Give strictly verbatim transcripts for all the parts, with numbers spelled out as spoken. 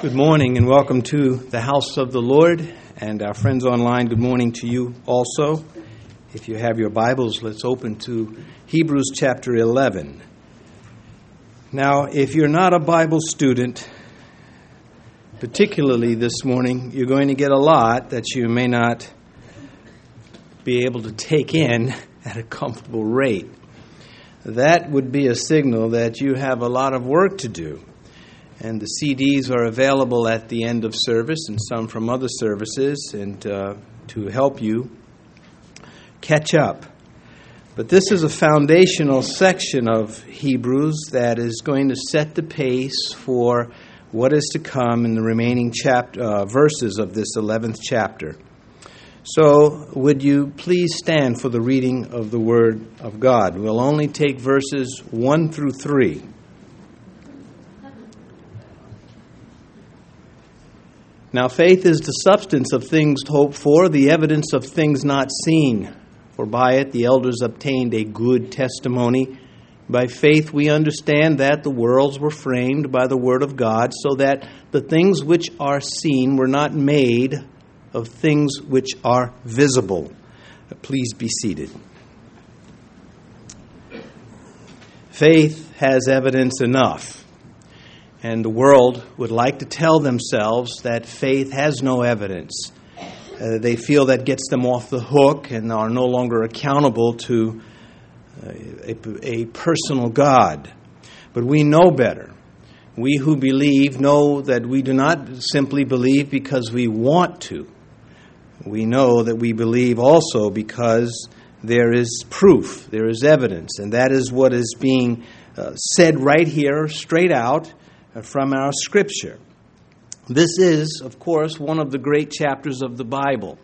Good morning and welcome to the house of the Lord, and our friends online, good morning to you also. If you have your Bibles, let's open to Hebrews chapter eleven. Now, if you're not a Bible student, particularly this morning, you're going to get a lot that you may not be able to take in at a comfortable rate. That would be a signal that you have a lot of work to do. And the C Ds are available at the end of service and some from other services and uh, to help you catch up. But this is a foundational section of Hebrews that is going to set the pace for what is to come in the remaining chapter, uh, verses of this eleventh chapter. So, would you please stand for the reading of the Word of God? We'll only take verses one through three. Now faith is the substance of things hoped for, the evidence of things not seen. For by it the elders obtained a good testimony. By faith we understand that the worlds were framed by the word of God, so that the things which are seen were not made of things which are visible. Please be seated. Faith has evidence enough. And the world would like to tell themselves that faith has no evidence. Uh, they feel that gets them off the hook and are no longer accountable to a, a personal God. But we know better. We who believe know that we do not simply believe because we want to. We know that we believe also because there is proof, there is evidence. And that is what is being uh, said right here, straight out, from our Scripture. This is, of course, one of the great chapters of the Bible.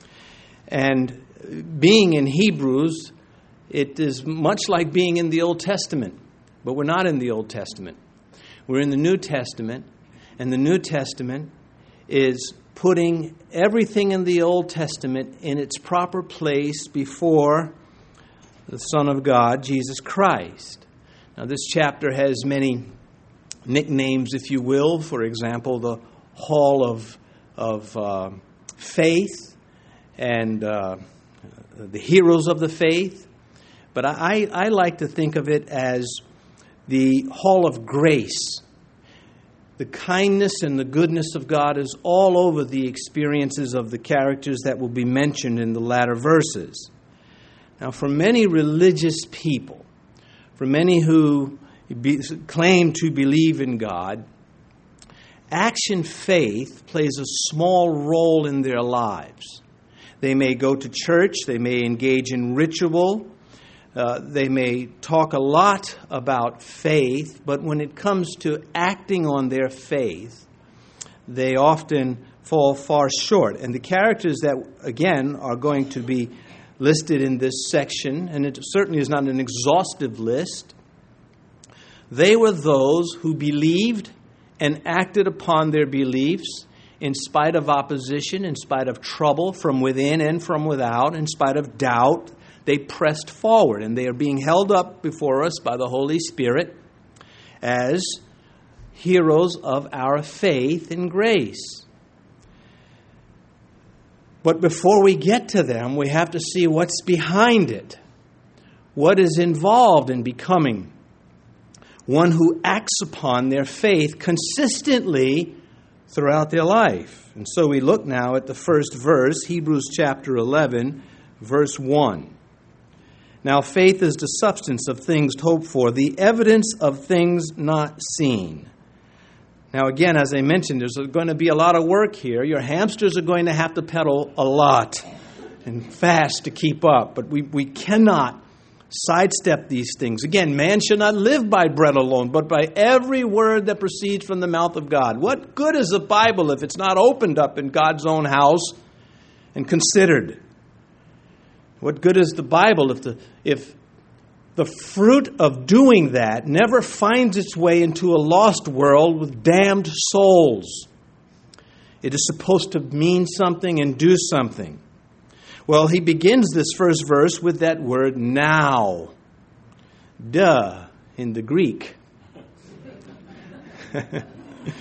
And being in Hebrews, it is much like being in the Old Testament. But we're not in the Old Testament. We're in the New Testament. And the New Testament is putting everything in the Old Testament in its proper place before the Son of God, Jesus Christ. Now, this chapter has many nicknames, if you will. For example, the Hall of of uh, Faith and uh, the Heroes of the Faith. But I, I like to think of it as the Hall of Grace. The kindness and the goodness of God is all over the experiences of the characters that will be mentioned in the latter verses. Now, for many religious people, for many who Be, claim to believe in God, action faith plays a small role in their lives. They may go to church, they may engage in ritual, uh, they may talk a lot about faith, but when it comes to acting on their faith, they often fall far short. And the characters that, again, are going to be listed in this section, and it certainly is not an exhaustive list, they were those who believed and acted upon their beliefs in spite of opposition, in spite of trouble from within and from without, in spite of doubt. They pressed forward, and they are being held up before us by the Holy Spirit as heroes of our faith and grace. But before we get to them, we have to see what's behind it. What is involved in becoming one who acts upon their faith consistently throughout their life. And so we look now at the first verse, Hebrews chapter eleven, verse one. Now faith is the substance of things hoped for, the evidence of things not seen. Now again, as I mentioned, there's going to be a lot of work here. Your hamsters are going to have to pedal a lot and fast to keep up. But we, we cannot sidestep these things. Again, man shall not live by bread alone, but by every word that proceeds from the mouth of God. What good is the Bible if it's not opened up in God's own house and considered? What good is the Bible if the if the fruit of doing that never finds its way into a lost world with damned souls? It is supposed to mean something and do something. Well, he begins this first verse with that word now. Duh, in the Greek.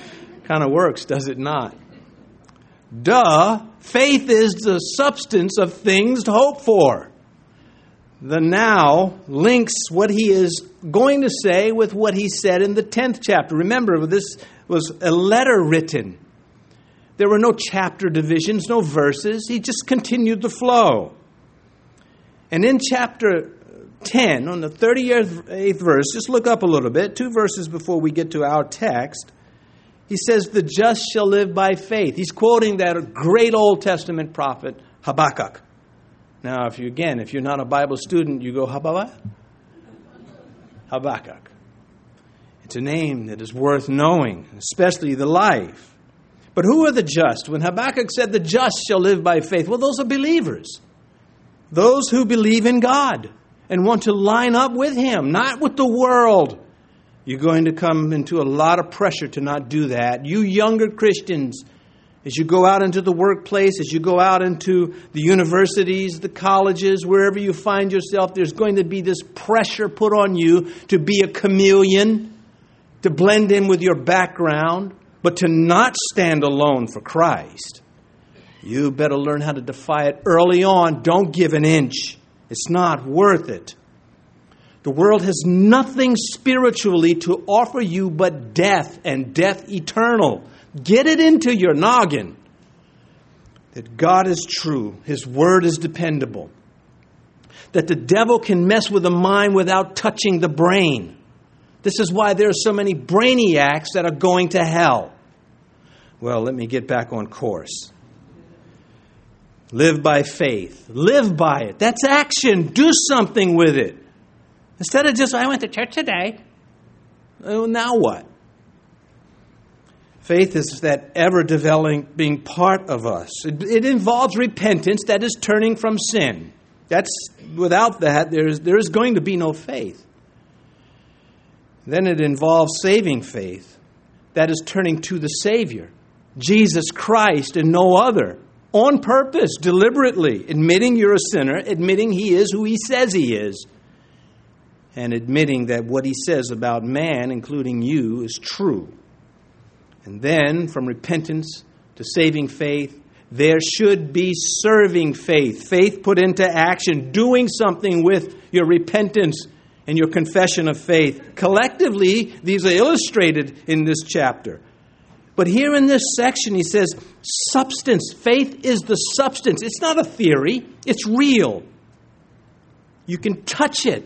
Kind of works, does it not? Duh, faith is the substance of things to hope for. The now links what he is going to say with what he said in the tenth chapter. Remember, this was a letter written. There were no chapter divisions, no verses. He just continued the flow. And in chapter ten, on the thirty-eighth verse, just look up a little bit, two verses before we get to our text, he says, the just shall live by faith. He's quoting that great Old Testament prophet, Habakkuk. Now, if you, again, if you're not a Bible student, you go, Habakkuk? Habakkuk. It's a name that is worth knowing, especially the life. But who are the just? When Habakkuk said the just shall live by faith, well, those are believers. Those who believe in God and want to line up with Him, not with the world. You're going to come into a lot of pressure to not do that. You younger Christians, as you go out into the workplace, as you go out into the universities, the colleges, wherever you find yourself, there's going to be this pressure put on you to be a chameleon, to blend in with your background, but to not stand alone for Christ. You better learn how to defy it early on. Don't give an inch. It's not worth it. The world has nothing spiritually to offer you but death, and death eternal. Get it into your noggin that God is true. His word is dependable. That the devil can mess with the mind without touching the brain. This is why there are so many brainiacs that are going to hell. Well, let me get back on course. Live by faith. Live by it. That's action. Do something with it. Instead of just, I went to church today. Well, now what? Faith is that ever-developing part of us. It, it involves repentance, that is turning from sin. That's without that, there is, there is going to be no faith. Then it involves saving faith. That is turning to the Savior, Jesus Christ and no other. On purpose, deliberately, admitting you're a sinner, admitting He is who He says He is, and admitting that what He says about man, including you, is true. And then, from repentance to saving faith, there should be serving faith. Faith put into action, doing something with your repentance and your confession of faith. Collectively, these are illustrated in this chapter. But here in this section, he says, substance. Faith is the substance. It's not a theory. It's real. You can touch it.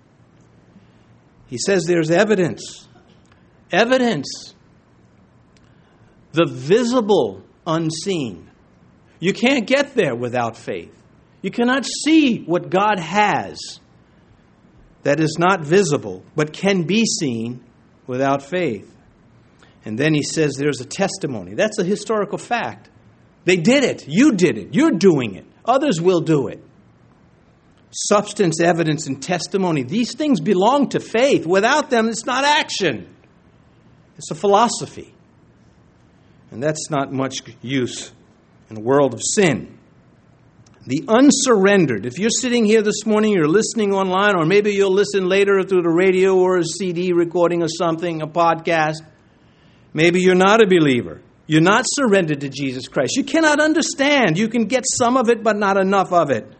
He says there's evidence. Evidence. The visible unseen. You can't get there without faith. You cannot see what God has that is not visible, but can be seen without faith. And then he says there's a testimony. That's a historical fact. They did it. You did it. You're doing it. Others will do it. Substance, evidence, and testimony. These things belong to faith. Without them, it's not action. It's a philosophy. And that's not much use in a world of sin. The unsurrendered. If you're sitting here this morning, you're listening online, or maybe you'll listen later through the radio or a C D recording of something, a podcast. Maybe you're not a believer. You're not surrendered to Jesus Christ. You cannot understand. You can get some of it, but not enough of it.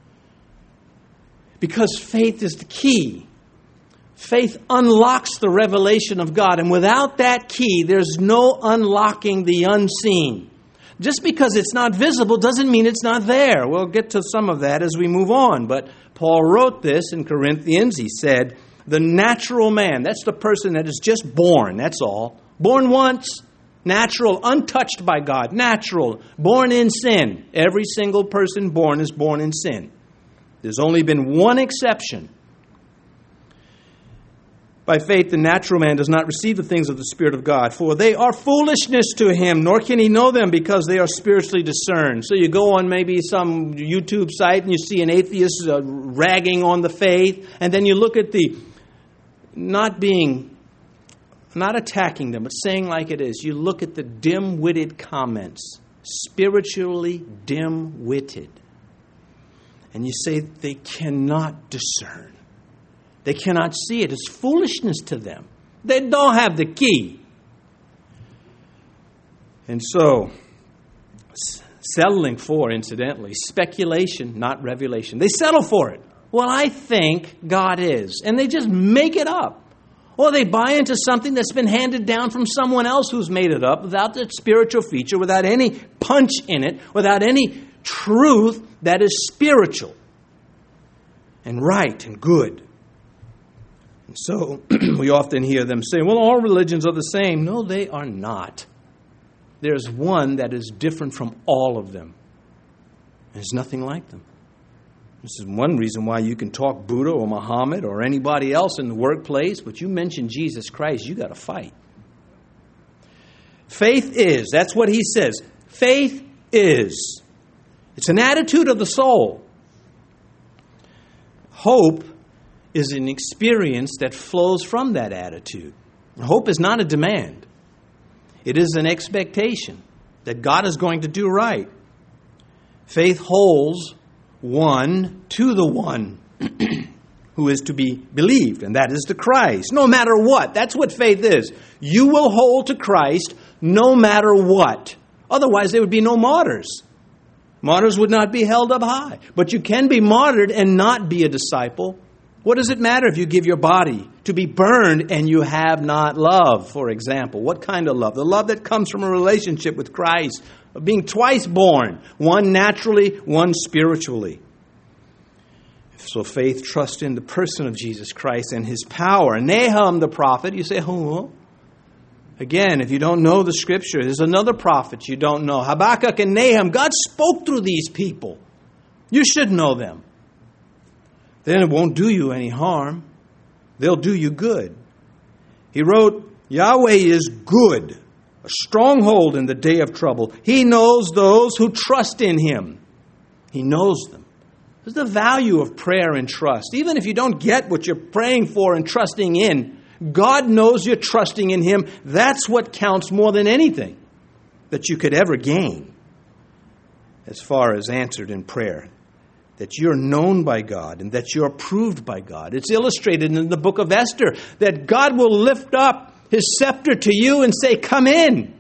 Because faith is the key. Faith unlocks the revelation of God. And without that key, there's no unlocking the unseen. Just because it's not visible doesn't mean it's not there. We'll get to some of that as we move on. But Paul wrote this in Corinthians. He said, the natural man, that's the person that is just born, that's all. Born once, natural, untouched by God, natural, born in sin. Every single person born is born in sin. There's only been one exception. By faith, the natural man does not receive the things of the Spirit of God, for they are foolishness to him, nor can he know them because they are spiritually discerned. So you go on maybe some YouTube site and you see an atheist uh, ragging on the faith, and then you look at the not being, not attacking them, but saying like it is. You look at the dim-witted comments, spiritually dim-witted. And you say they cannot discern. They cannot see it. It's foolishness to them. They don't have the key. And so, settling for, incidentally, speculation, not revelation. They settle for it. Well, I think God is. And they just make it up. Or they buy into something that's been handed down from someone else who's made it up without that spiritual feature, without any punch in it, without any truth that is spiritual and right and good. And so we often hear them say, well, all religions are the same. No, they are not. There's one that is different from all of them. There's nothing like them. This is one reason why you can talk Buddha or Muhammad or anybody else in the workplace, but you mention Jesus Christ, you got to fight. Faith is, that's what he says. Faith is. It's an attitude of the soul. Hope is an experience that flows from that attitude. Hope is not a demand. It is an expectation that God is going to do right. Faith holds one to the one who is to be believed, and that is the Christ, no matter what. That's what faith is. You will hold to Christ no matter what. Otherwise, there would be no martyrs. Martyrs would not be held up high. But you can be martyred and not be a disciple. What does it matter if you give your body to be burned and you have not love, for example? What kind of love? The love that comes from a relationship with Christ, of being twice born, one naturally, one spiritually. So faith trusts in the person of Jesus Christ and his power. Nahum the prophet, you say, oh, again, if you don't know the scripture, there's another prophet you don't know. Habakkuk and Nahum, God spoke through these people. You should know them. Then it won't do you any harm. They'll do you good. He wrote, Yahweh is good, a stronghold in the day of trouble. He knows those who trust in him. He knows them. There's the value of prayer and trust. Even if you don't get what you're praying for and trusting in, God knows you're trusting in him. That's what counts more than anything that you could ever gain as far as answered in prayer. That you're known by God and that you're approved by God. It's illustrated in the book of Esther that God will lift up his scepter to you and say, come in.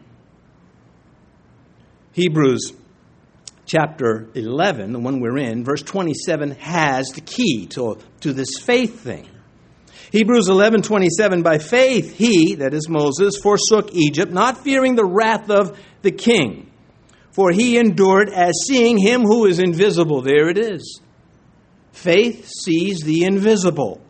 Hebrews chapter eleven, the one we're in, verse twenty-seven, has the key to, to this faith thing. Hebrews eleven twenty-seven, by faith he, that is Moses, forsook Egypt, not fearing the wrath of the king. For he endured as seeing him who is invisible. There it is. Faith sees the invisible.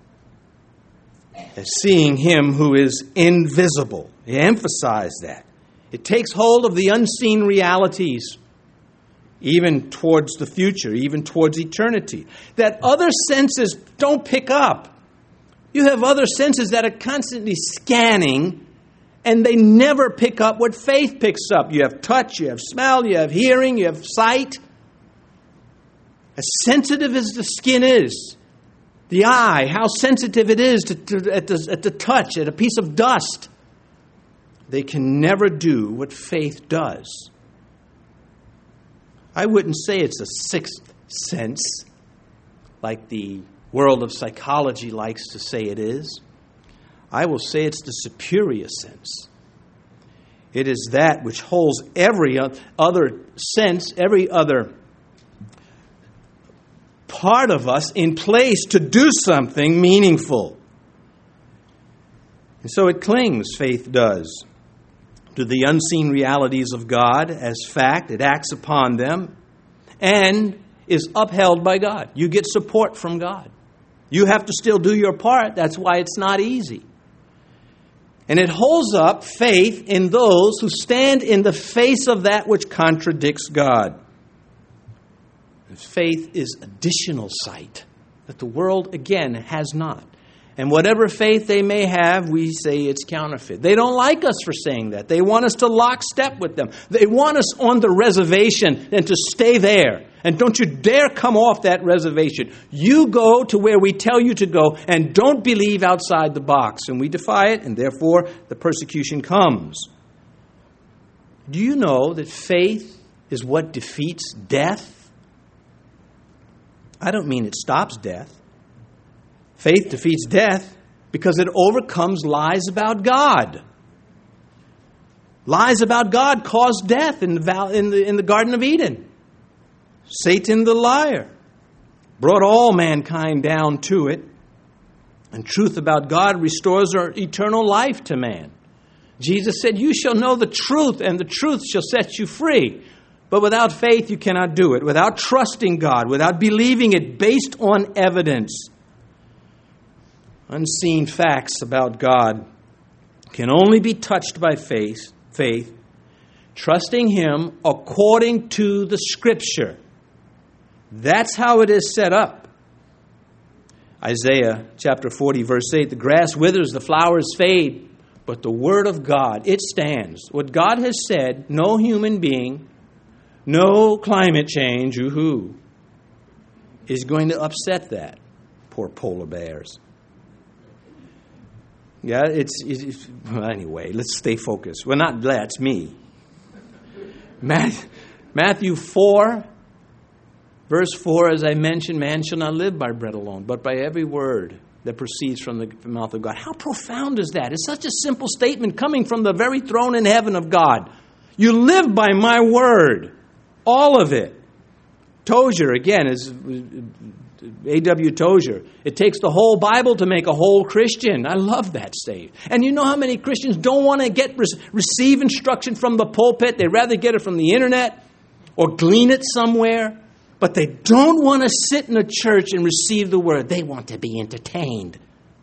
As seeing him who is invisible. He emphasized that. It takes hold of the unseen realities, even towards the future, even towards eternity, that other senses don't pick up. You have other senses that are constantly scanning, and they never pick up what faith picks up. You have touch, you have smell, you have hearing, you have sight. As sensitive as the skin is, the eye, how sensitive it is to, to, at, the, at the touch, at a piece of dust, they can never do what faith does. I wouldn't say it's a sixth sense, like the world of psychology likes to say it is. I will say it's the superior sense. It is that which holds every other sense, every other part of us in place to do something meaningful. And so it clings, faith does, to the unseen realities of God as fact. It acts upon them and is upheld by God. You get support from God. You have to still do your part. That's why it's not easy. And it holds up faith in those who stand in the face of that which contradicts God. Faith is additional sight that the world, again, has not. And whatever faith they may have, we say it's counterfeit. They don't like us for saying that. They want us to lockstep with them. They want us on the reservation and to stay there. And don't you dare come off that reservation. You go to where we tell you to go and don't believe outside the box. And we defy it, and therefore the persecution comes. Do you know that faith is what defeats death? I don't mean it stops death. Faith defeats death because it overcomes lies about God. Lies about God caused death in the, val- in the, in the Garden of Eden. Satan the liar brought all mankind down to it. And truth about God restores our eternal life to man. Jesus said, you shall know the truth, and the truth shall set you free. But without faith, you cannot do it. Without trusting God, without believing it based on evidence. Unseen facts about God can only be touched by faith, faith, trusting Him according to the Scripture. That's how it is set up. Isaiah chapter forty, verse eight, the grass withers, the flowers fade, but the word of God, it stands. What God has said, no human being, no climate change, woohoo, is going to upset that. Poor polar bears. Yeah, it's, it's well, anyway, let's stay focused. Well, not that's me. Matthew four, verse four, as I mentioned, man shall not live by bread alone, but by every word that proceeds from the mouth of God. How profound is that? It's such a simple statement coming from the very throne in heaven of God. You live by my word. All of it. Tozer, again, is A W Tozer. It takes the whole Bible to make a whole Christian. I love that statement. And you know how many Christians don't want to get receive instruction from the pulpit? They'd rather get it from the internet or glean it somewhere. But they don't want to sit in a church and receive the word. They want to be entertained.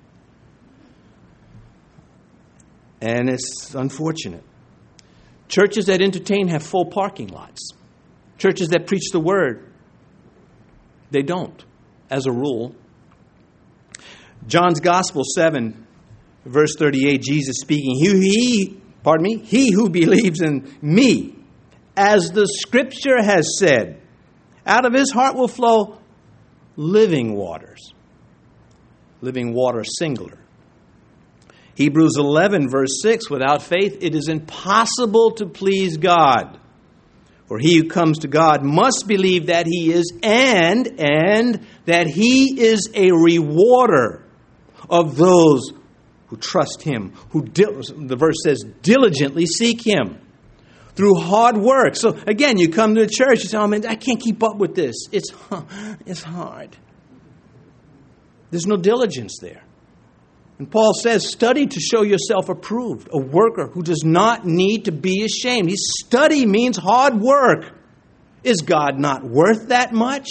And it's unfortunate. Churches that entertain have full parking lots. Churches that preach the word, they don't, as a rule. John's Gospel seven, verse thirty-eight, Jesus speaking, he, he, pardon me, he who believes in me, as the Scripture has said, out of his heart will flow living waters. Living water, singular. Hebrews eleven, verse six, without faith it is impossible to please God. For he who comes to God must believe that He is, and, and that He is a rewarder of those who trust Him, who, the verse says, diligently seek Him through hard work. So again, you come to the church, you say, oh man, I can't keep up with this. It's, it's hard. There's no diligence there. And Paul says, study to show yourself approved, a worker who does not need to be ashamed. He, study means hard work. Is God not worth that much?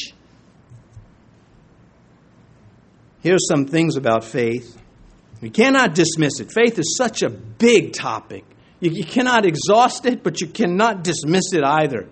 Here's some things about faith. We cannot dismiss it. Faith is such a big topic. You, you cannot exhaust it, but you cannot dismiss it either.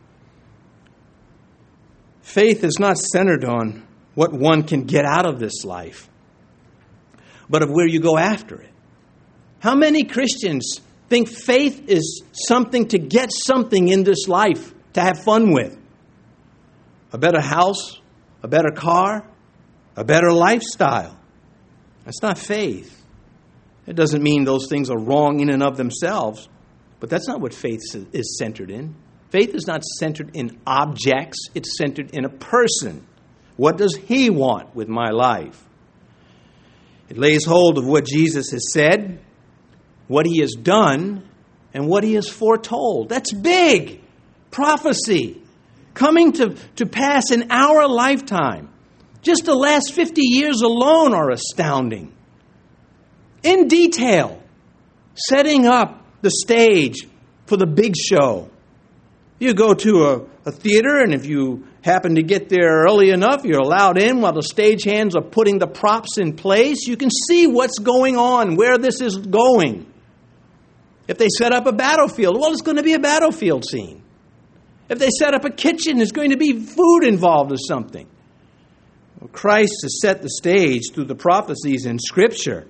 Faith is not centered on what one can get out of this life, but of where you go after it. How many Christians think faith is something to get something in this life to have fun with? A better house, a better car, a better lifestyle. That's not faith. It doesn't mean those things are wrong in and of themselves, but that's not what faith is centered in. Faith is not centered in objects, it's centered in a person. What does He want with my life? It lays hold of what Jesus has said, what He has done, and what He has foretold. That's big. Prophecy coming to, to pass in our lifetime. Just the last fifty years alone are astounding. In detail, setting up the stage for the big show. You go to a, a theater, and if you happen to get there early enough, you're allowed in while the stagehands are putting the props in place. You can see what's going on, where this is going. If they set up a battlefield, well, it's going to be a battlefield scene. If they set up a kitchen, there's going to be food involved or something. Well, Christ has set the stage through the prophecies in Scripture.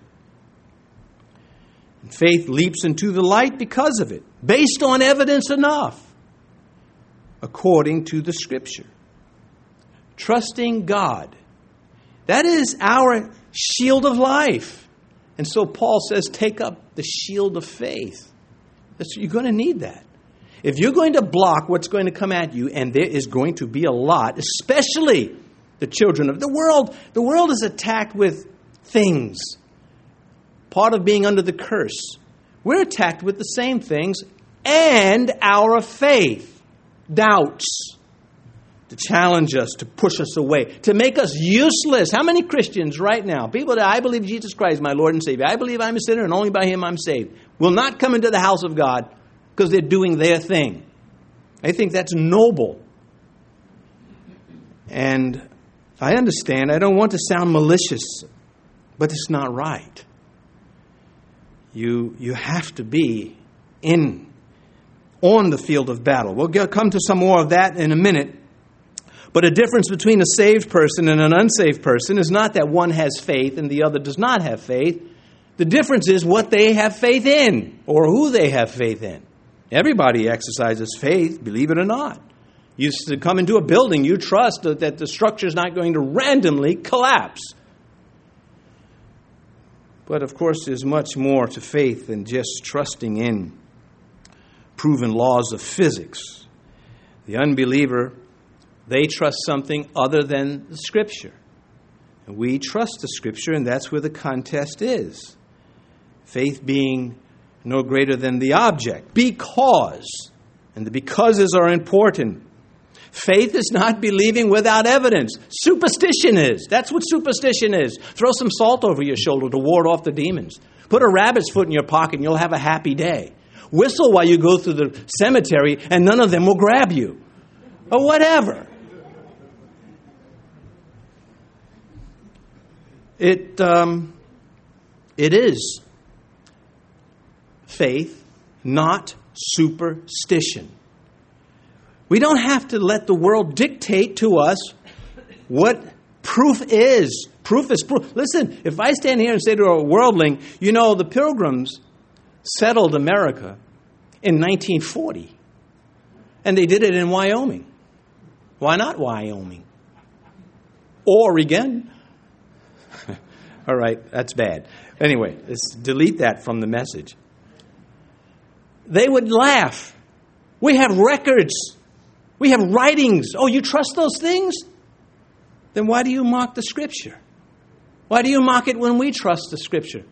And faith leaps into the light because of it, based on evidence enough, according to the Scripture. Trusting God. That is our shield of life. And so Paul says, take up the shield of faith. That's, you're going to need that. If you're going to block what's going to come at you, and there is going to be a lot, especially the children of the world. The world is attacked with things. Part of being under the curse. We're attacked with the same things and our faith. Doubts. To challenge us, to push us away, to make us useless. How many Christians right now, people that I believe Jesus Christ is my Lord and Savior, I believe I'm a sinner and only by Him I'm saved, will not come into the house of God because they're doing their thing. I think that's noble. And I understand, I don't want to sound malicious, but it's not right. You, you have to be in, on the field of battle. We'll get, come to some more of that in a minute. But a difference between a saved person and an unsaved person is not that one has faith and the other does not have faith. The difference is what they have faith in or who they have faith in. Everybody exercises faith, believe it or not. You come into a building, you trust that the structure is not going to randomly collapse. But of course, there's much more to faith than just trusting in proven laws of physics. The unbeliever, they trust something other than the Scripture. And we trust the Scripture, and that's where the contest is. Faith being no greater than the object. Because, and the becauses are important. Faith is not believing without evidence. Superstition is. That's what superstition is. Throw some salt over your shoulder to ward off the demons. Put a rabbit's foot in your pocket and you'll have a happy day. Whistle while you go through the cemetery and none of them will grab you. Or whatever. It, um, it is faith, not superstition. We don't have to let the world dictate to us what proof is. Proof is proof. Listen, if I stand here and say to a worldling, you know, the Pilgrims settled America in nineteen forty. And they did it in Wyoming. Why not Wyoming? Oregon. All right, that's bad. Anyway, let's delete that from the message. They would laugh. We have records. We have writings. Oh, you trust those things? Then why do you mock the Scripture? Why do you mock it when we trust the Scripture?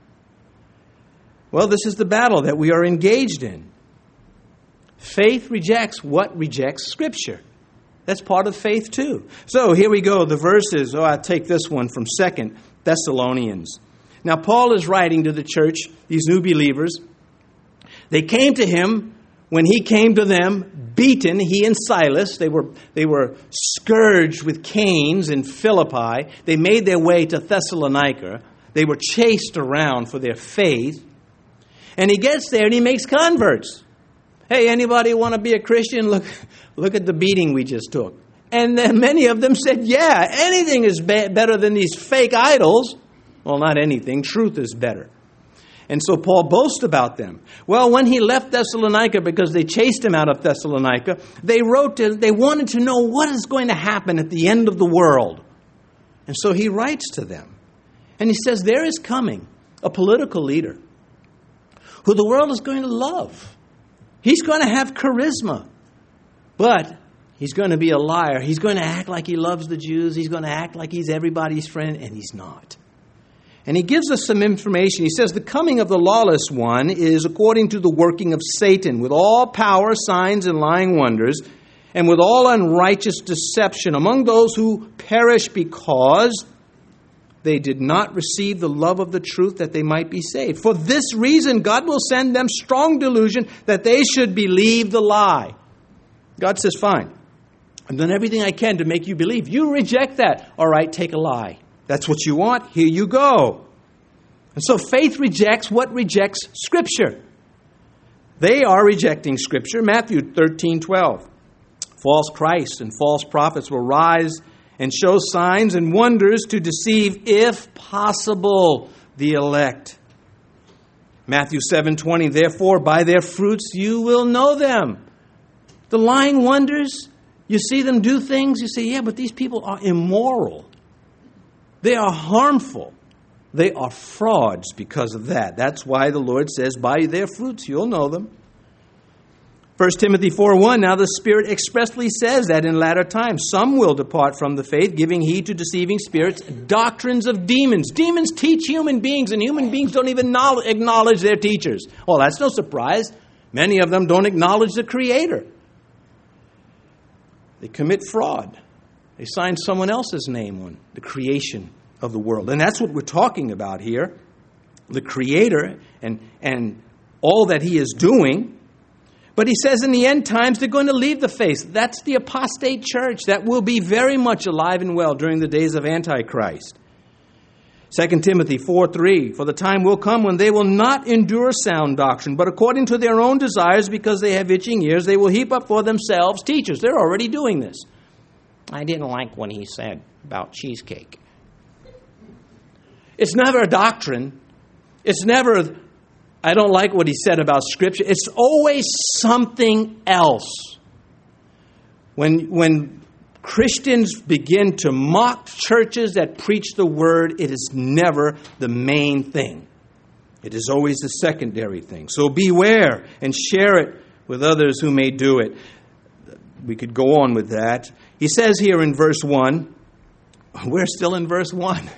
Well, this is the battle that we are engaged in. Faith rejects what rejects Scripture. That's part of faith too. So here we go. The verses. Oh, I'll take this one from Second Thessalonians. Now, Paul is writing to the church, these new believers. They came to him when he came to them, beaten, he and Silas. They were, they were scourged with canes in Philippi. They made their way to Thessalonica. They were chased around for their faith. And he gets there and he makes converts. Hey, anybody want to be a Christian? Look, look at the beating we just took. And then many of them said, yeah, anything is be- better than these fake idols. Well, not anything. Truth is better. And so Paul boasts about them. Well, when he left Thessalonica, because they chased him out of Thessalonica, they wrote to, they wanted to know what is going to happen at the end of the world. And so he writes to them. And he says, there is coming a political leader who the world is going to love. He's going to have charisma. But he's going to be a liar. He's going to act like he loves the Jews. He's going to act like he's everybody's friend, and he's not. And he gives us some information. He says, the coming of the lawless one is according to the working of Satan, with all power, signs, and lying wonders, and with all unrighteous deception among those who perish because they did not receive the love of the truth that they might be saved. For this reason, God will send them strong delusion that they should believe the lie. God says, fine. I've done everything I can to make you believe. You reject that. All right, take a lie. That's what you want. Here you go. And so faith rejects what rejects Scripture. They are rejecting Scripture. Matthew thirteen twelve. False Christs and false prophets will rise and show signs and wonders to deceive, if possible, the elect. Matthew seven twenty. Therefore, by their fruits you will know them. The lying wonders, you see them do things, you say, yeah, but these people are immoral. They are harmful. They are frauds because of that. That's why the Lord says, by their fruits you'll know them. First Timothy four one, now the Spirit expressly says that in latter times some will depart from the faith, giving heed to deceiving spirits, doctrines of demons. Demons teach human beings, and human beings don't even acknowledge their teachers. Well, that's no surprise. Many of them don't acknowledge the Creator. They commit fraud. They sign someone else's name on the creation of the world. And that's what we're talking about here. The Creator and, and all that He is doing. But He says in the end times they're going to leave the faith. That's the apostate church that will be very much alive and well during the days of Antichrist. Second Timothy four three, for the time will come when they will not endure sound doctrine, but according to their own desires, because they have itching ears, they will heap up for themselves teachers. They're already doing this. I didn't like what he said about cheesecake. It's never a doctrine. It's never, I don't like what he said about Scripture. It's always something else. When, when Christians begin to mock churches that preach the Word, it is never the main thing. It is always the secondary thing. So beware and share it with others who may do it. We could go on with that. He says here in verse one, we're still in verse one.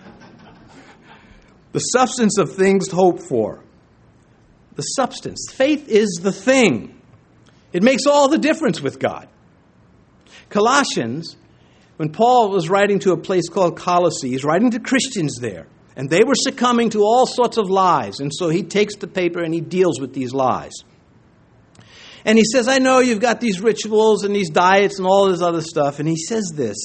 The substance of things hoped for. The substance. Faith is the thing. It makes all the difference with God. Colossians, when Paul was writing to a place called Colossae, he's writing to Christians there. And they were succumbing to all sorts of lies. And so he takes the paper and he deals with these lies. And he says, I know you've got these rituals and these diets and all this other stuff. And he says this,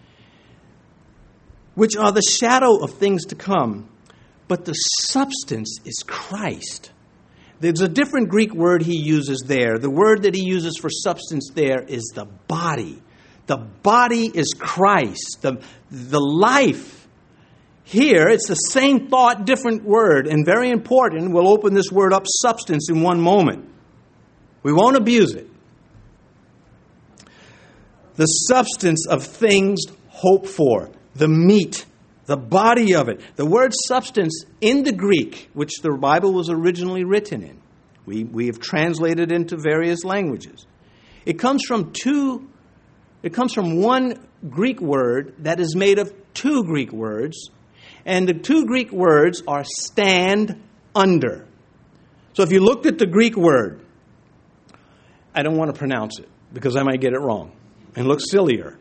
which are the shadow of things to come, but the substance is Christ. There's a different Greek word he uses there. The word that he uses for substance there is the body. The body is Christ. The, the life. Here, it's the same thought, different word, and very important. We'll open this word up, substance, in one moment. We won't abuse it. The substance of things hoped for. The meat. The body of it. The word substance in the Greek, which the Bible was originally written in, we, we have translated into various languages. It comes from two, it comes from one Greek word that is made of two Greek words, and the two Greek words are stand under. So if you looked at the Greek word, I don't want to pronounce it because I might get it wrong and look sillier.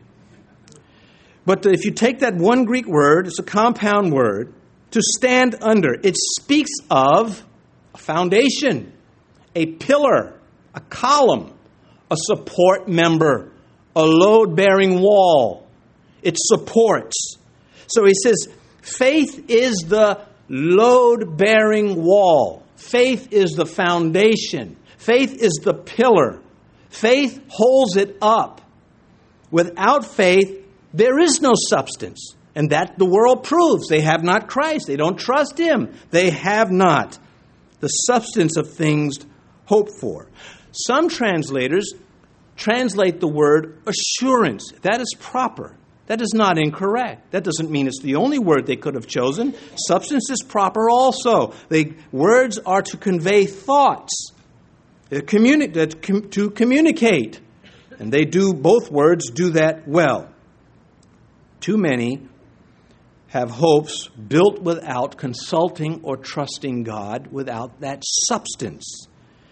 But if you take that one Greek word, it's a compound word, to stand under, it speaks of a foundation, a pillar, a column, a support member, a load-bearing wall. It supports. So he says, faith is the load-bearing wall. Faith is the foundation. Faith is the pillar. Faith holds it up. Without faith, there is no substance. And that the world proves. They have not Christ. They don't trust Him. They have not the substance of things hoped for. Some translators translate the word assurance. That is proper. That is not incorrect. That doesn't mean it's the only word they could have chosen. Substance is proper also. They, words are to convey thoughts, to communi- to communicate. And they do, both words do that well. Too many have hopes built without consulting or trusting God, without that substance.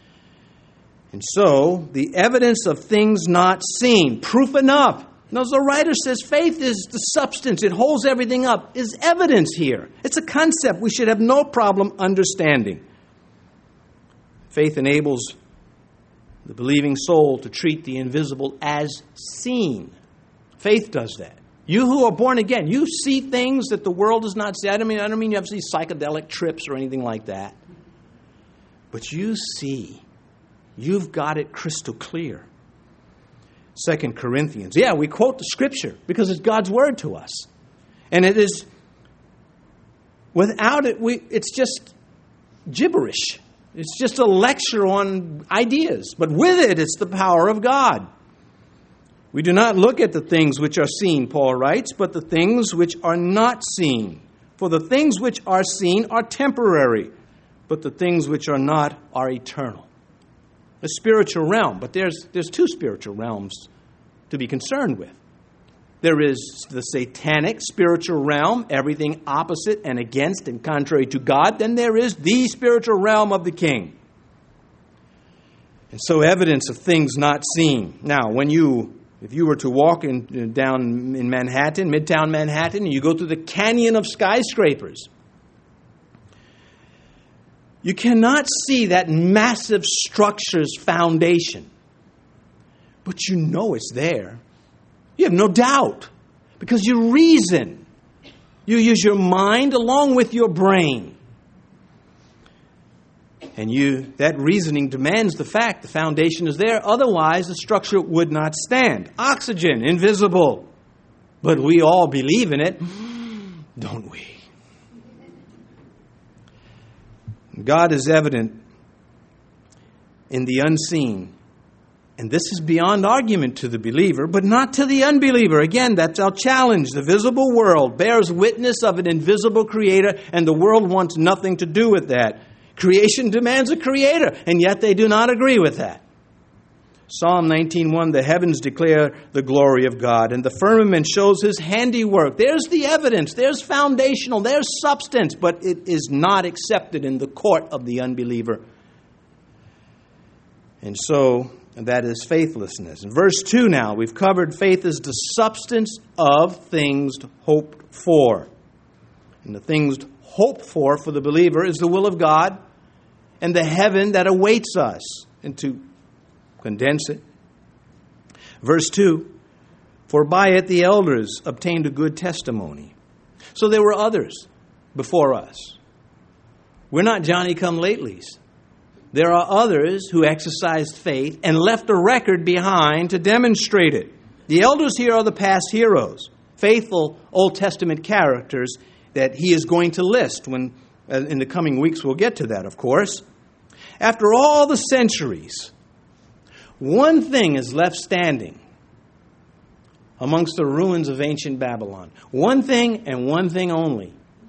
And so, the evidence of things not seen, proof enough. Now, as the writer says, faith is the substance. It holds everything up. Is evidence here. It's a concept we should have no problem understanding. Faith enables the believing soul to treat the invisible as seen. Faith does that. You who are born again, you see things that the world does not see. I don't mean, I don't mean you have to see psychedelic trips or anything like that. But you see. You've got it crystal clear. Second Corinthians. Yeah, we quote the Scripture because it's God's Word to us. And it is, without it, we it's just gibberish. It's just a lecture on ideas. But with it, it's the power of God. We do not look at the things which are seen, Paul writes, but the things which are not seen. For the things which are seen are temporary, but the things which are not are eternal. A spiritual realm, but there's there's two spiritual realms to be concerned with. There is the satanic spiritual realm, everything opposite and against and contrary to God. Then there is the spiritual realm of the King. And so evidence of things not seen. Now, when you, if you were to walk in, down in Manhattan, Midtown Manhattan, and you go through the canyon of skyscrapers, you cannot see that massive structure's foundation. But you know it's there. You have no doubt. Because you reason. You use your mind along with your brain. And you that reasoning demands the fact the foundation is there. Otherwise, the structure would not stand. Oxygen, invisible. But we all believe in it, don't we? God is evident in the unseen. And this is beyond argument to the believer, but not to the unbeliever. Again, that's our challenge. The visible world bears witness of an invisible creator, and the world wants nothing to do with that. Creation demands a creator, and yet they do not agree with that. Psalm nineteen one, the heavens declare the glory of God, and the firmament shows His handiwork. There's the evidence. There's foundational. There's substance, but it is not accepted in the court of the unbeliever. And so, that is faithlessness. In verse two now, we've covered faith as the substance of things hoped for. And the things hoped for for the believer is the will of God and the heaven that awaits us. And to condense it, verse two, for by it the elders obtained a good testimony. So there were others before us. We're not Johnny-come-latelys. There are others who exercised faith and left a record behind to demonstrate it. The elders here are the past heroes, faithful Old Testament characters that he is going to list when, uh, in the coming weeks. We'll get to that, of course. After all the centuries, one thing is left standing amongst the ruins of ancient Babylon. One thing and one thing only.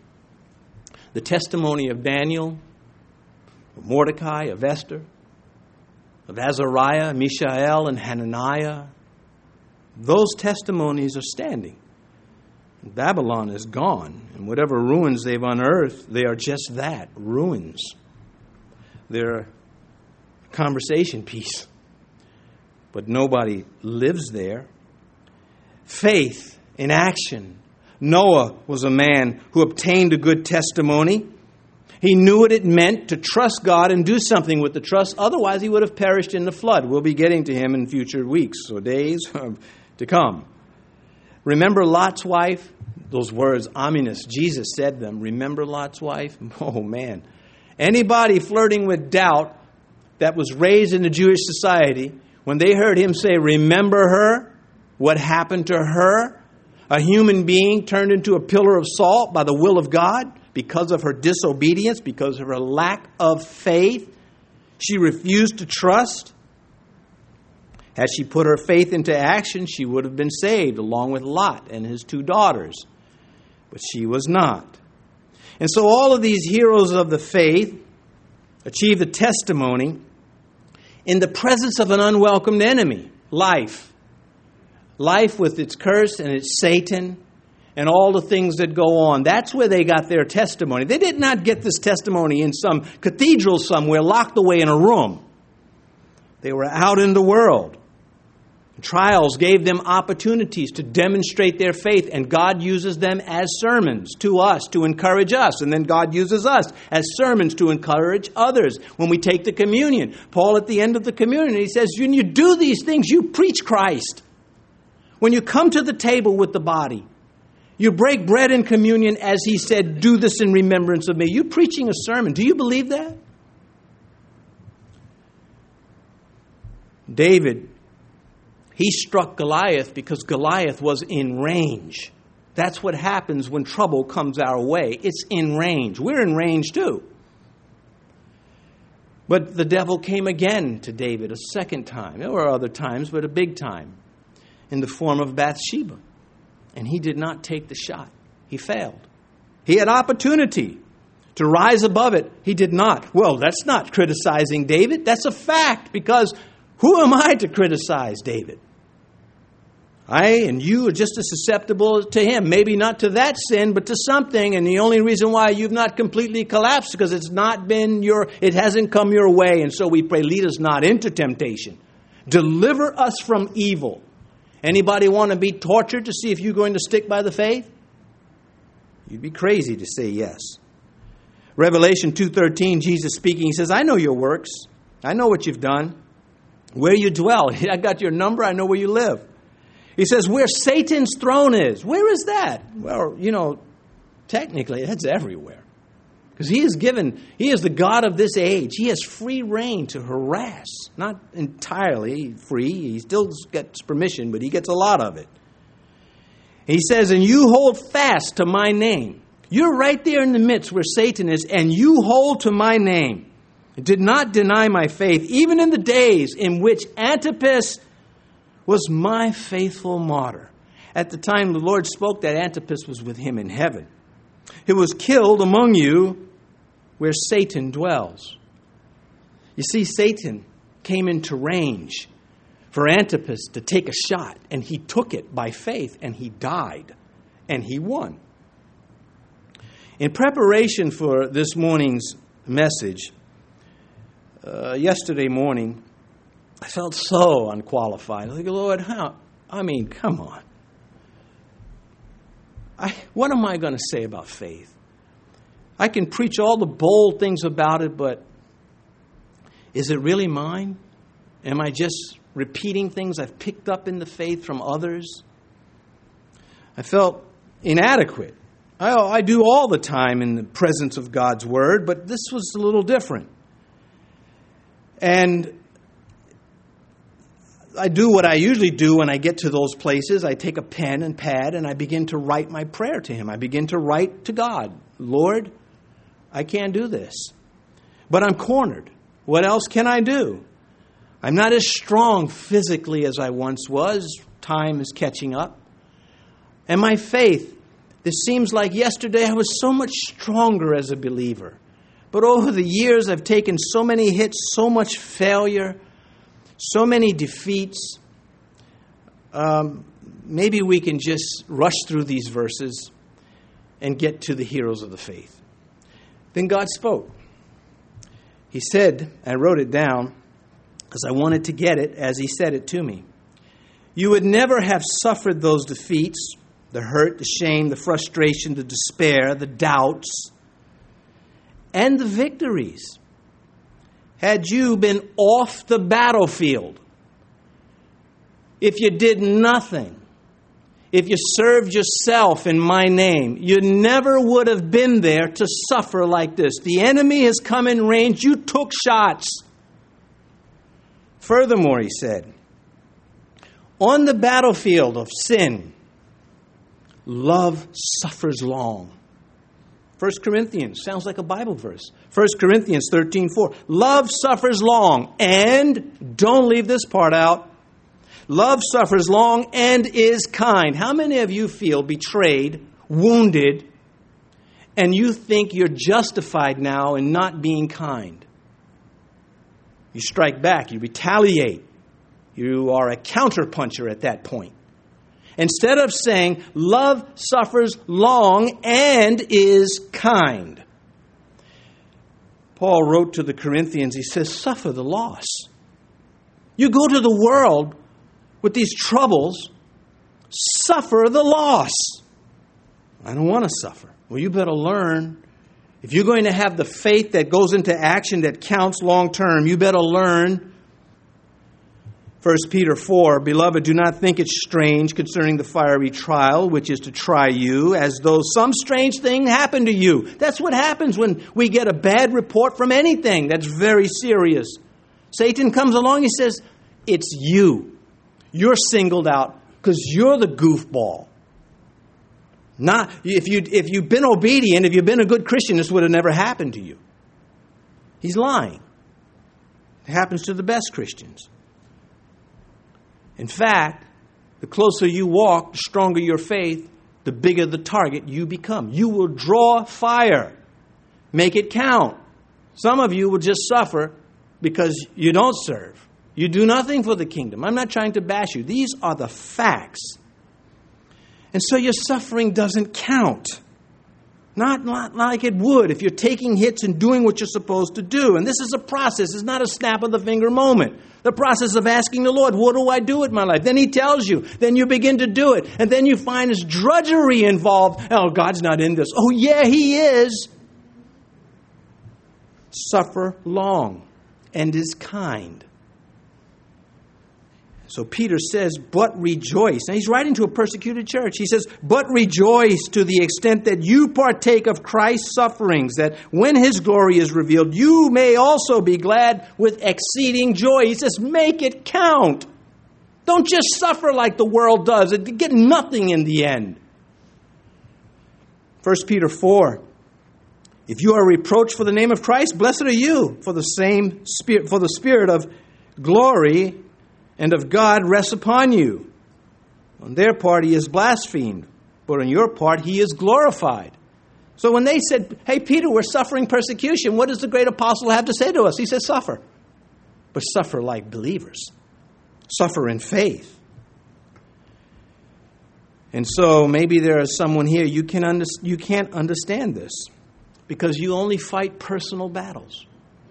The testimony of Daniel, of Mordecai, of Esther, of Azariah, Mishael, and Hananiah. Those testimonies are standing. Babylon is gone, and whatever ruins they've unearthed, they are just that, ruins. They're a conversation piece, but nobody lives there. Faith in action. Noah was a man who obtained a good testimony. He knew what it meant to trust God and do something with the trust. Otherwise, he would have perished in the flood. We'll be getting to him in future weeks or days to come. Remember Lot's wife? Those words, ominous. Jesus said them. Remember Lot's wife? Oh, man. Anybody flirting with doubt that was raised in the Jewish society, when they heard him say, remember her, what happened to her? A human being turned into a pillar of salt by the will of God because of her disobedience, because of her lack of faith. She refused to trust. Had she put her faith into action, she would have been saved along with Lot and his two daughters. But she was not. And so all of these heroes of the faith achieved a testimony in the presence of an unwelcomed enemy, life. Life with its curse and its Satan and all the things that go on. That's where they got their testimony. They did not get this testimony in some cathedral somewhere locked away in a room. They were out in the world. Trials gave them opportunities to demonstrate their faith, and God uses them as sermons to us, to encourage us. And then God uses us as sermons to encourage others. When we take the communion, Paul at the end of the communion, he says, when you do these things, you preach Christ. When you come to the table with the body, you break bread in communion as he said, do this in remembrance of me. You're preaching a sermon. Do you believe that? David, he struck Goliath because Goliath was in range. That's what happens when trouble comes our way. It's in range. We're in range too. But the devil came again to David a second time. There were other times, but a big time, in the form of Bathsheba. And he did not take the shot. He failed. He had opportunity to rise above it. He did not. Well, that's not criticizing David. That's a fact, because who am I to criticize David? I and you are just as susceptible to him. Maybe not to that sin, but to something. And the only reason why you've not completely collapsed is because it's not been your, it hasn't come your way. And so we pray, lead us not into temptation. Deliver us from evil. Anybody want to be tortured to see if you're going to stick by the faith? You'd be crazy to say yes. Revelation two thirteen, Jesus speaking, he says, I know your works. I know what you've done. Where you dwell. I got your number. I know where you live. He says, where Satan's throne is. Where is that? Well, you know, technically, that's everywhere. Because he is given, he is the God of this age. He has free reign to harass. Not entirely free. He still gets permission, but he gets a lot of it. He says, and you hold fast to my name. You're right there in the midst where Satan is, and you hold to my name. Did not deny my faith, even in the days in which Antipas was my faithful martyr. At the time the Lord spoke, that Antipas was with him in heaven. He was killed among you where Satan dwells. You see, Satan came into range for Antipas to take a shot, and he took it by faith, and he died, and he won. In preparation for this morning's message, uh, yesterday morning, I felt so unqualified. I was like, Lord, how? I mean, come on. I, what am I going to say about faith? I can preach all the bold things about it, but is it really mine? Am I just repeating things I've picked up in the faith from others? I felt inadequate. I, I do all the time in the presence of God's Word, but this was a little different. And I do what I usually do when I get to those places. I take a pen and pad and I begin to write my prayer to Him. I begin to write to God, Lord, I can't do this, but I'm cornered. What else can I do? I'm not as strong physically as I once was. Time is catching up. And my faith, this seems like yesterday I was so much stronger as a believer. But over the years I've taken so many hits, so much failure, so many defeats. Um, maybe we can just rush through these verses and get to the heroes of the faith. Then God spoke. He said, I wrote it down because I wanted to get it as He said it to me. You would never have suffered those defeats, the hurt, the shame, the frustration, the despair, the doubts, and the victories, had you been off the battlefield. If you did nothing, if you served yourself in my name, you never would have been there to suffer like this. The enemy has come in range. You took shots. Furthermore, he said, on the battlefield of sin, love suffers long. First Corinthians, sounds like a Bible verse. First Corinthians thirteen four. Love suffers long, and don't leave this part out. Love suffers long and is kind. How many of you feel betrayed, wounded, and you think you're justified now in not being kind? You strike back, you retaliate. You are a counterpuncher at that point. Instead of saying, love suffers long and is kind. Paul wrote to the Corinthians, he says, suffer the loss. You go to the world with these troubles, suffer the loss. I don't want to suffer. Well, you better learn. If you're going to have the faith that goes into action that counts long term, you better learn. First Peter four, Beloved, do not think it strange concerning the fiery trial, which is to try you, as though some strange thing happened to you. That's what happens when we get a bad report from anything that's very serious. Satan comes along, he says, it's you. You're singled out because you're the goofball. Not if you if you've been obedient, if you've been a good Christian, this would have never happened to you. He's lying. It happens to the best Christians. In fact, the closer you walk, the stronger your faith, the bigger the target you become. You will draw fire. Make it count. Some of you will just suffer because you don't serve. You do nothing for the kingdom. I'm not trying to bash you. These are the facts. And so your suffering doesn't count. Not, not like it would if you're taking hits and doing what you're supposed to do. And this is a process. It's not a snap of the finger moment. The process of asking the Lord, what do I do with my life? Then He tells you. Then you begin to do it. And then you find this drudgery involved. Oh, God's not in this. Oh, yeah, He is. Suffer long and is kind. So Peter says, but rejoice. Now he's writing to a persecuted church. He says, but rejoice to the extent that you partake of Christ's sufferings, that when His glory is revealed, you may also be glad with exceeding joy. He says, make it count. Don't just suffer like the world does and get nothing in the end. First Peter four. If you are reproached for the name of Christ, blessed are you, for the same spirit, for the spirit of glory and of God rests upon you. On their part He is blasphemed, but on your part He is glorified. So when they said, hey, Peter, we're suffering persecution, what does the great apostle have to say to us? He says, suffer. But suffer like believers. Suffer in faith. And so maybe there is someone here, you, can under, you can't understand this because you only fight personal battles.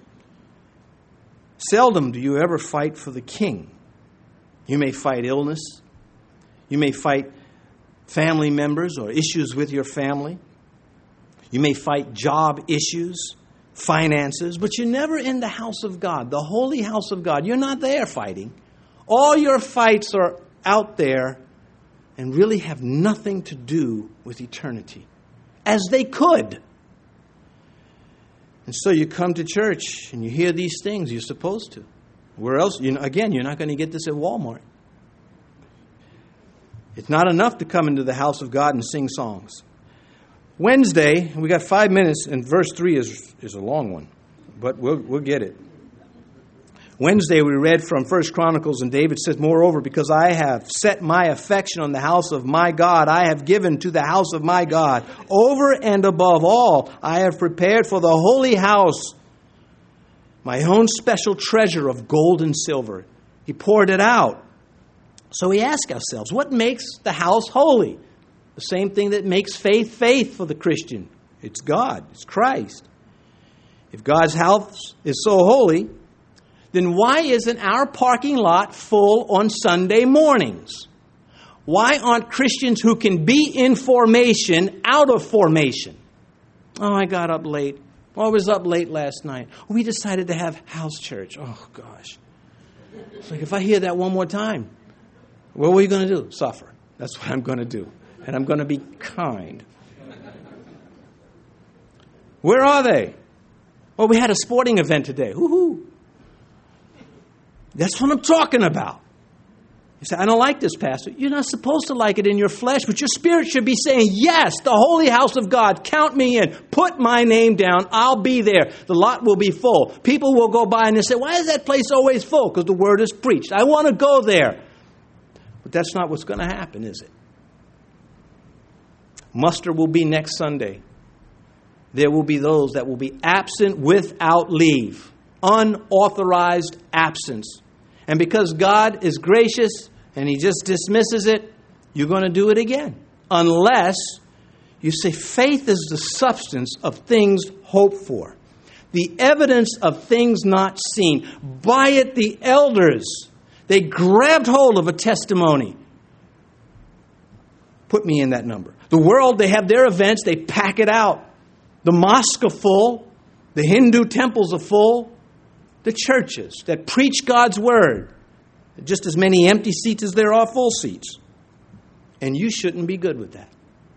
Seldom do you ever fight for the king. You may fight illness. You may fight family members or issues with your family. You may fight job issues, finances, but you're never in the house of God, the holy house of God. You're not there fighting. All your fights are out there and really have nothing to do with eternity, as they could. And so you come to church and you hear these things you're supposed to. Where else? You know, again, you're not going to get this at Walmart. It's not enough to come into the house of God and sing songs. Wednesday, we got five minutes, and verse three is, is a long one, but we'll, we'll get it. Wednesday, we read from First Chronicles, and David says, moreover, because I have set my affection on the house of my God, I have given to the house of my God. Over and above all, I have prepared for the holy house my own special treasure of gold and silver. He poured it out. So we ask ourselves, what makes the house holy? The same thing that makes faith faith for the Christian. It's God. It's Christ. If God's house is so holy, then why isn't our parking lot full on Sunday mornings? Why aren't Christians who can be in formation out of formation? Oh, I got up late. Oh, I was up late last night. We decided to have house church. Oh, gosh. It's like if I hear that one more time, what are you going to do? Suffer. That's what I'm going to do. And I'm going to be kind. Where are they? Oh, we had a sporting event today. Woo-hoo. That's what I'm talking about. You say, I don't like this, Pastor. You're not supposed to like it in your flesh, but your spirit should be saying, yes, the holy house of God, count me in. Put my name down. I'll be there. The lot will be full. People will go by and they say, why is that place always full? Because the word is preached. I want to go there. But that's not what's going to happen, is it? Muster will be next Sunday. There will be those that will be absent without leave. Unauthorized absence. And because God is gracious and He just dismisses it, you're going to do it again. Unless you say faith is the substance of things hoped for, the evidence of things not seen. By it the elders, they grabbed hold of a testimony. Put me in that number. The world, they have their events, they pack it out. The mosques are full. The Hindu temples are full. The churches that preach God's word, just as many empty seats as there are full seats. And you shouldn't be good with that.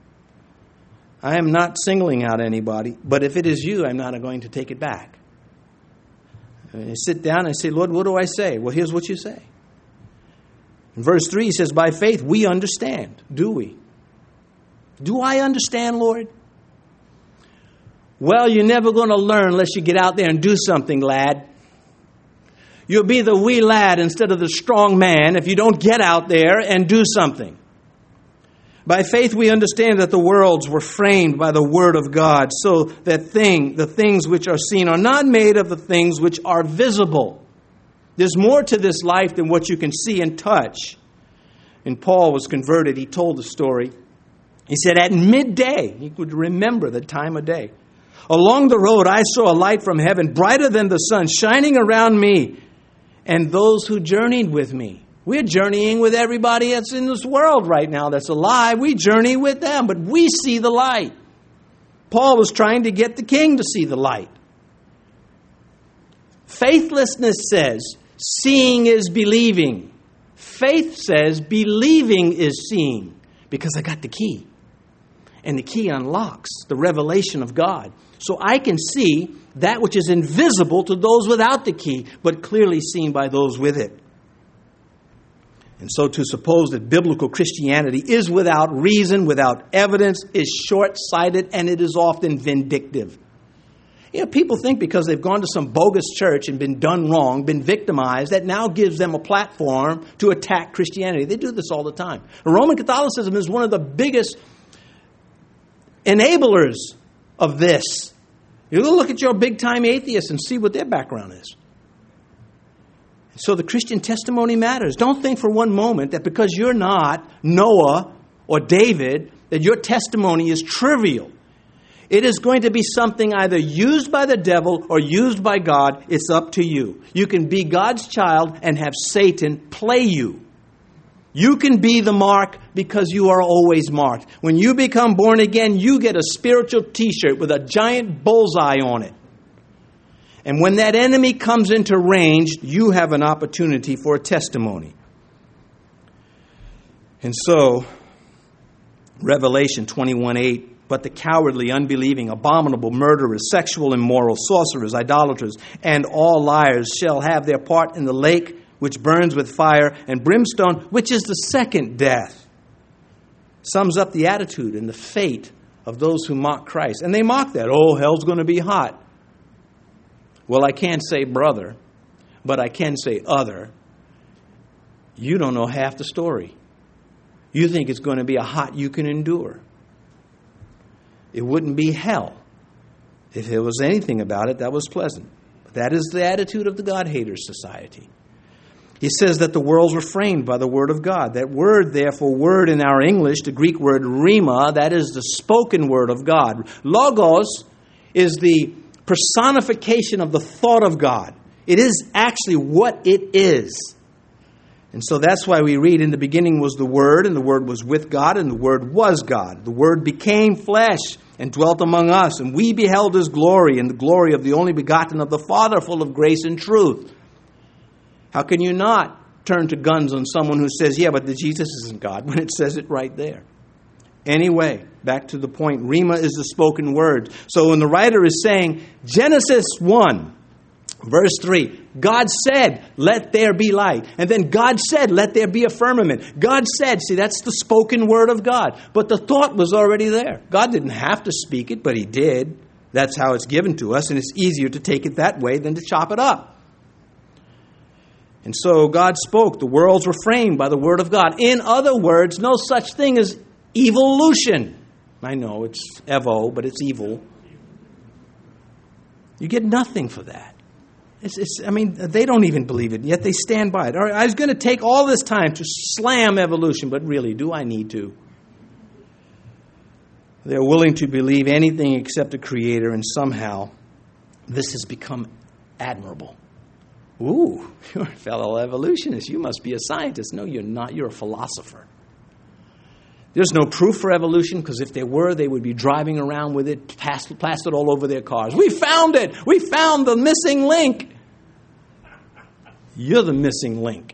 I am not singling out anybody, but if it is you, I'm not going to take it back. I sit down and say, Lord, what do I say? Well, here's what you say. In verse three, He says, by faith we understand. Do we? Do I understand, Lord? Well, you're never going to learn unless you get out there and do something, lad. You'll be the wee lad instead of the strong man if you don't get out there and do something. By faith we understand that the worlds were framed by the word of God, so that thing, the things which are seen are not made of the things which are visible. There's more to this life than what you can see and touch. And Paul was converted. He told the story. He said, at midday, he could remember the time of day. Along the road, I saw a light from heaven, brighter than the sun, shining around me and those who journeyed with me. We're journeying with everybody that's in this world right now that's alive. We journey with them, but we see the light. Paul was trying to get the king to see the light. Faithlessness says, seeing is believing. Faith says, believing is seeing, because I got the key. And the key unlocks the revelation of God. So I can see that which is invisible to those without the key, but clearly seen by those with it. And so to suppose that biblical Christianity is without reason, without evidence, is short-sighted, and it is often vindictive. You know, people think because they've gone to some bogus church and been done wrong, been victimized, that now gives them a platform to attack Christianity. They do this all the time. Roman Catholicism is one of the biggest enablers of this. You go look at your big-time atheists and see what their background is. So the Christian testimony matters. Don't think for one moment that because you're not Noah or David, that your testimony is trivial. It is going to be something either used by the devil or used by God. It's up to you. You can be God's child and have Satan play you. You can be the mark because you are always marked. When you become born again, you get a spiritual t-shirt with a giant bullseye on it. And when that enemy comes into range, you have an opportunity for a testimony. And so, Revelation twenty-one eight, but the cowardly, unbelieving, abominable, murderers, sexual immoral, sorcerers, idolaters, and all liars shall have their part in the lake which burns with fire and brimstone, which is the second death. Sums up the attitude and the fate of those who mock Christ. And they mock that. Oh, hell's going to be hot. Well, I can't say brother, but I can say other. You don't know half the story. You think it's going to be a hot you can endure. It wouldn't be hell if there was anything about it that was pleasant. But that is the attitude of the God-haters society. He says that the worlds were framed by the word of God. That word, therefore, word in our English, the Greek word rhema, that is the spoken word of God. Logos is the personification of the thought of God. It is actually what it is. And so that's why we read, in the beginning was the Word, and the Word was with God, and the Word was God. The Word became flesh and dwelt among us, and we beheld His glory, and the glory of the only begotten of the Father, full of grace and truth. How can you not turn to guns on someone who says, yeah, but the Jesus isn't God, when it says it right there? Anyway, back to the point, Rhema is the spoken word. So when the writer is saying, Genesis one, verse three, God said, let there be light. And then God said, let there be a firmament. God said, see, that's the spoken word of God. But the thought was already there. God didn't have to speak it, but He did. That's how it's given to us, and it's easier to take it that way than to chop it up. And so God spoke. The worlds were framed by the word of God. In other words, no such thing as evolution. I know it's evo, but it's evil. You get nothing for that. It's, it's, I mean, they don't even believe it, yet they stand by it. All right, I was going to take all this time to slam evolution, but really, do I need to? They're willing to believe anything except a creator, and somehow this has become admirable. Ooh, you're a fellow evolutionist. You must be a scientist. No, you're not. You're a philosopher. There's no proof for evolution, because if there were, they would be driving around with it plastered all over their cars. We found it! We found the missing link! You're the missing link.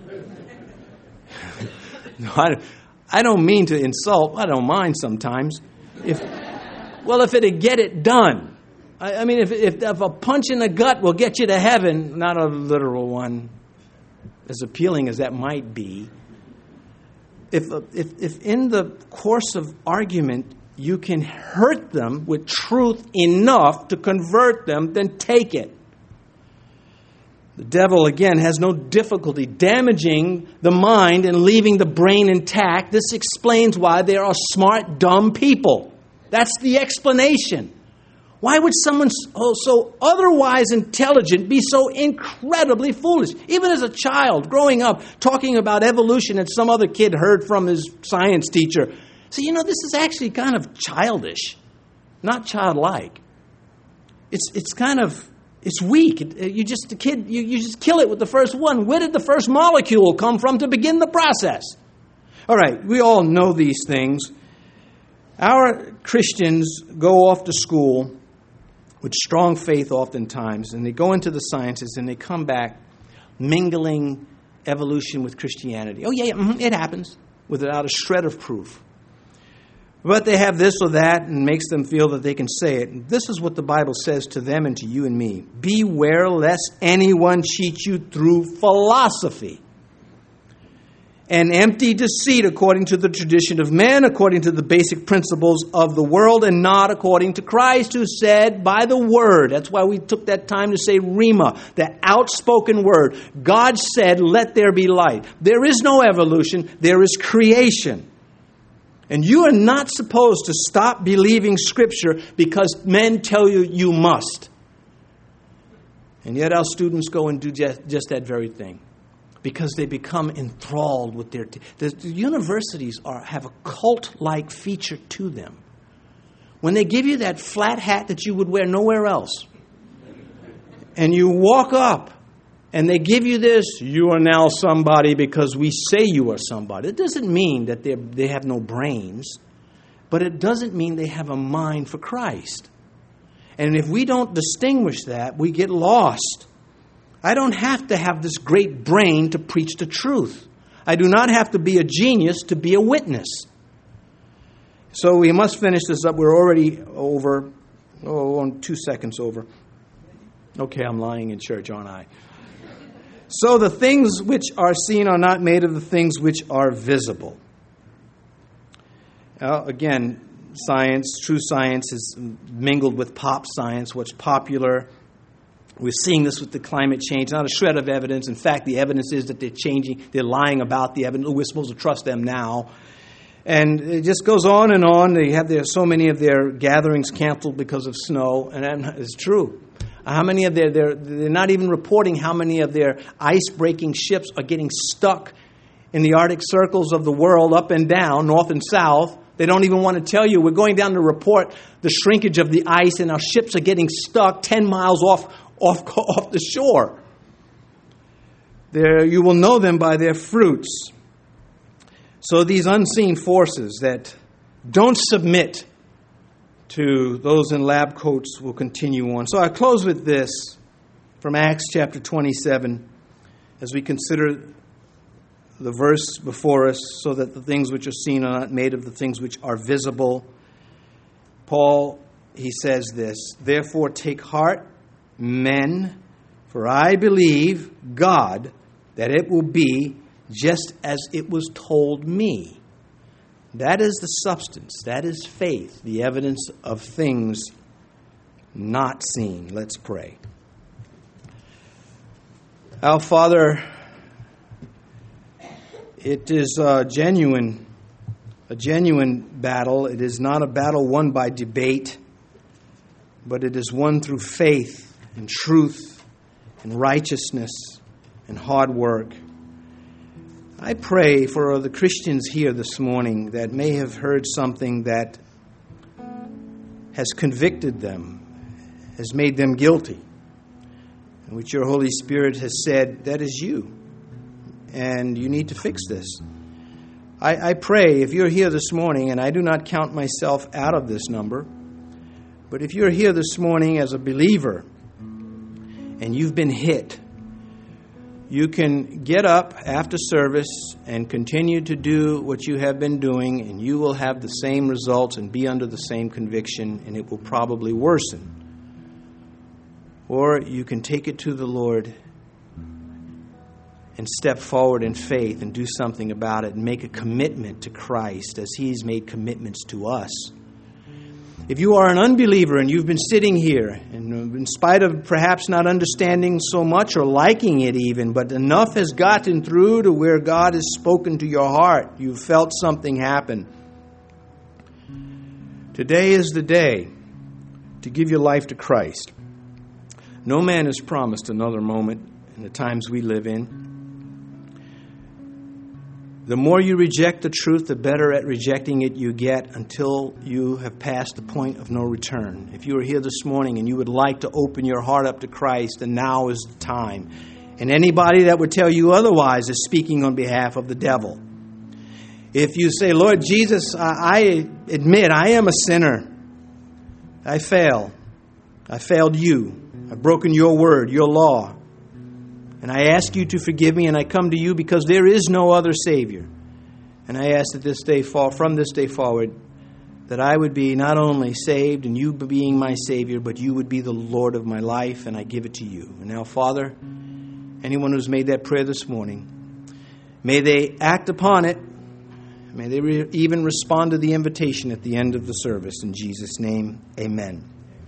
No, I, I don't mean to insult. I don't mind sometimes. If, well, if it'd get it done. I, I mean, if, if, if a punch in the gut will get you to heaven, not a literal one, as appealing as that might be, If, if if in the course of argument you can hurt them with truth enough to convert them, then take it. The devil, again, has no difficulty damaging the mind and leaving the brain intact. This explains why there are smart, dumb people. That's the explanation. Why would someone so otherwise intelligent be so incredibly foolish? Even as a child growing up, talking about evolution that some other kid heard from his science teacher. So, you know, this is actually kind of childish, not childlike. It's it's kind of, it's weak. It, you just, the kid, you, you just kill it with the first one. Where did the first molecule come from to begin the process? All right, we all know these things. Our Christians go off to school with strong faith oftentimes, and they go into the sciences, and they come back mingling evolution with Christianity. Oh, yeah, yeah mm-hmm, it happens, without a shred of proof. But they have this or that, and makes them feel that they can say it. This is what the Bible says to them and to you and me. Beware lest anyone cheat you through philosophy and empty deceit according to the tradition of men, according to the basic principles of the world, and not according to Christ, who said by the word. That's why we took that time to say Rhema, the outspoken word. God said, let there be light. There is no evolution, there is creation. And you are not supposed to stop believing Scripture because men tell you you must. And yet our students go and do just, just that very thing. Because they become enthralled with their... T- the, the universities are have a cult-like feature to them. When they give you that flat hat that you would wear nowhere else, and you walk up, and they give you this, you are now somebody because we say you are somebody. It doesn't mean that they they have no brains, but it doesn't mean they have a mind for Christ. And if we don't distinguish that, we get lost. I don't have to have this great brain to preach the truth. I do not have to be a genius to be a witness. So we must finish this up. We're already over, oh, on two seconds over. Okay, I'm lying in church, aren't I? So the things which are seen are not made of the things which are visible. Now, again, science, true science is mingled with pop science, what's popular. We're seeing this with the climate change. Not a shred of evidence. In fact, the evidence is that they're changing. They're lying about the evidence. We're supposed to trust them now. And it just goes on and on. They have their, so many of their gatherings canceled because of snow. And that is true. How many of their, they're, they're not even reporting how many of their ice-breaking ships are getting stuck in the Arctic circles of the world, up and down, north and south. They don't even want to tell you. We're going down to report the shrinkage of the ice, and our ships are getting stuck ten miles off Off, off the shore. There, you will know them by their fruits. So these unseen forces that don't submit to those in lab coats will continue on. So I close with this from Acts chapter twenty-seven as we consider the verse before us, so that the things which are seen are not made of the things which are visible. Paul, he says this, therefore take heart, men, for I believe God that it will be just as it was told me. That is the substance. That is faith, the evidence of things not seen. Let's pray. Our Father, it is a genuine, a genuine battle. It is not a battle won by debate, but it is won through faith and truth and righteousness and hard work. I pray for the Christians here this morning that may have heard something that has convicted them, has made them guilty, and which your Holy Spirit has said, that is you, and you need to fix this. I, I pray if you're here this morning, and I do not count myself out of this number, but if you're here this morning as a believer, and you've been hit, you can get up after service and continue to do what you have been doing, and you will have the same results and be under the same conviction, and it will probably worsen. Or you can take it to the Lord and step forward in faith and do something about it and make a commitment to Christ as He's made commitments to us. If you are an unbeliever and you've been sitting here, and in spite of perhaps not understanding so much or liking it even, but enough has gotten through to where God has spoken to your heart, you've felt something happen. Today is the day to give your life to Christ. No man is promised another moment in the times we live in. The more you reject the truth, the better at rejecting it you get until you have passed the point of no return. If you are here this morning and you would like to open your heart up to Christ, then now is the time. And anybody that would tell you otherwise is speaking on behalf of the devil. If you say, Lord Jesus, I admit I am a sinner. I fail. I failed you. I've broken your word, your law. And I ask you to forgive me, and I come to you because there is no other Savior. And I ask that this day fall, from this day forward, that I would be not only saved and you being my Savior, but you would be the Lord of my life, and I give it to you. And now, Father, anyone who's made that prayer this morning, may they act upon it. May they re- even respond to the invitation at the end of the service. In Jesus' name, amen.